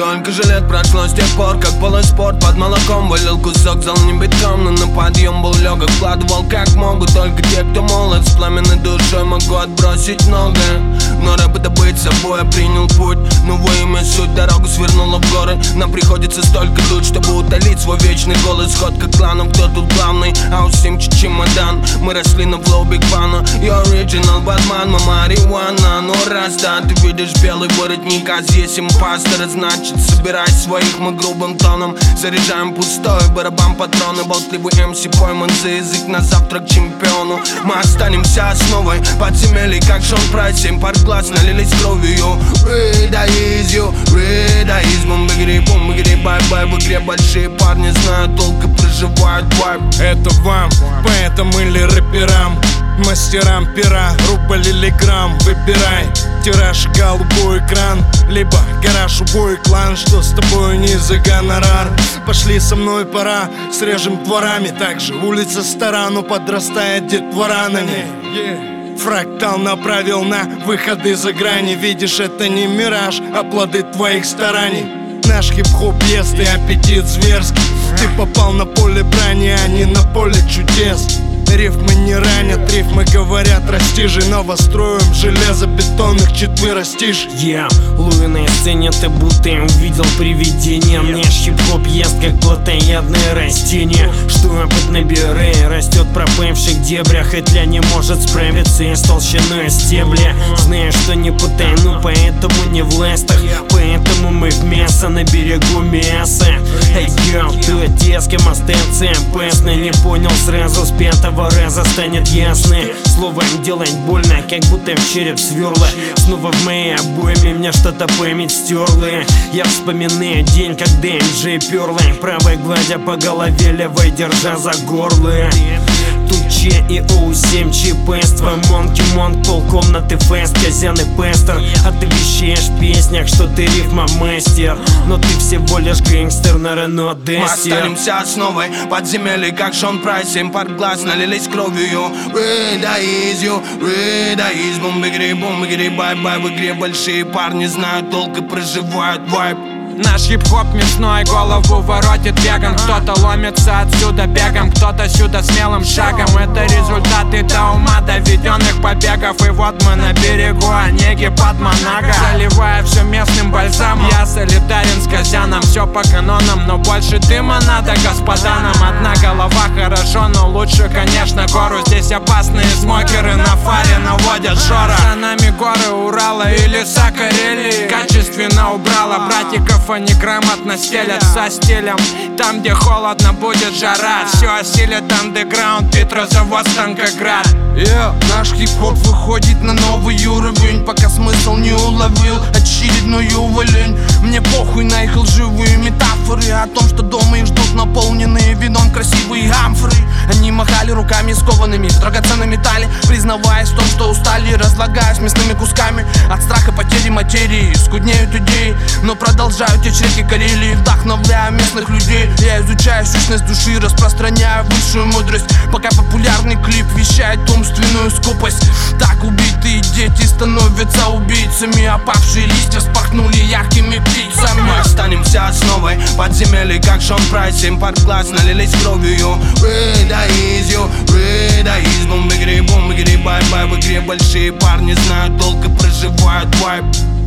Сколько же лет прошло с тех пор, как полый спорт под молоком валил кусок, зал не битком, но на подъем был легок. Вкладывал как могут только те, кто молод. С пламенной душой могу отбросить многое, но рэп это быть собой, я принял путь. Новое имя, суть, дорогу свернула в горы. Нам приходится столько тут, чтобы утолить свой вечный голос. Ход как кланов, кто тут главный? Аусимчи чемодан. Мы росли на флоу Биг Бана. Я оригинал Батман, мы марихуана. Ну раз да, ты видишь белый воротник, а здесь импастер, значит собирай своих, мы грубым тоном заряжаем пустой барабан патроны. Болтливый МС пойман за язык на завтрак чемпиону. Мы останемся основой подземелий, как Шон Прайс. 7 пар глаз налились кровью. Редаизью, редаизмом. Бигри, бай-бай. В игре большие парни знают толк и проживают вайб. Это вам, поэтам или рэперам, мастерам пера, рубль или грамм. Выбирай, тираж, голубой экран, либо гараж, убой клан. Что с тобой не за гонорар? Пошли со мной, пора, срежем дворами. Также улица стара, но подрастает детвора на ней. Фрактал направил на выходы за грани. Видишь, это не мираж, а плоды твоих стараний. Наш хип-хоп ест и аппетит зверский. Ты попал на поле брани, а не на поле чудес. Рифмы не ранят, рифмы говорят растижи. Новостроим железобетонных четверостишь. Луи на сцене, ты будто увидел привидение. Мне хип-хоп ест как плотоядное растение, что опыт набирай, растет в пропавших дебрях. И тля не может справиться и с толщиной стебля. Знаю, что не потону, поэтому не в ластах. Поэтому мы в мясо на берегу мяса. Эй, йоу, ты детским остается опасно. Не понял сразу, с пятого раза станет ясно. Словом делать больно, как будто в череп сверло. Снова в моей обойме мне что-то память стерла. Я вспоминаю день, когда МJ перла, правой гладя по голове, левой держа за горло. Тут Че и Оу-7 чипество, Монки Монк, полкомнаты фест, Казян и Пестер. А ты вещаешь в песнях, что ты рифмомастер, но ты всего лишь гэнгстер на Рено Дестер. Мы останемся основой подземелий, как Шон Прайс. 7 пар глаз налились кровью. Редаизью, редаизмом. Бигри, бай-бай. В игре большие парни знают толк и проживают вайб. Наш хип-хоп мясной, голову воротит веган. Кто-то ломится отсюда бегом, кто-то сюда смелым шагом. Это результаты до ума доведенных побегов. И вот мы на берегу Онеги под Монако, заливая все местным бальзамом. Я солидарен с Казяном, все по канонам, но больше дыма надо господанам. Одна голова хорошо, но лучше, конечно, гору. Здесь опасные смокеры на фаре наводят шора. За нами горы Урала и леса Карелии. Качественно убрала братиков, они грамотно стелят со стилем. Там, где холодно, будет жара. Все осилит андеграунд, Петрозавод, Станкоград. Наш хип-хоп выходит на новый уровень, пока смысл не уловил очередную уволень. Мне похуй на их лживые метафоры о том, что дома их ждут наполненные вином красивые амфоры. Они махали руками скованными в драгоценном металле, признаваясь в том, что устали, разлагаясь мясными кусками. От страха потери материи скуднеют идеи, но продолжают течь реки Карелии, вдохновляя местных людей. Я изучаю сущность души, распространяю высшую мудрость, пока популярный клип вещает умственную скупость. Так убитые дети становятся убийцами, опавшие листья вспорхнули яркими птицами. Мы останемся основой подземелий, как Шон Прайс. 7 пар глаз налились кровью. Редаизью, редаизмом. Бигри, бай-бай. В игре большие парни знают толк и проживают вайб.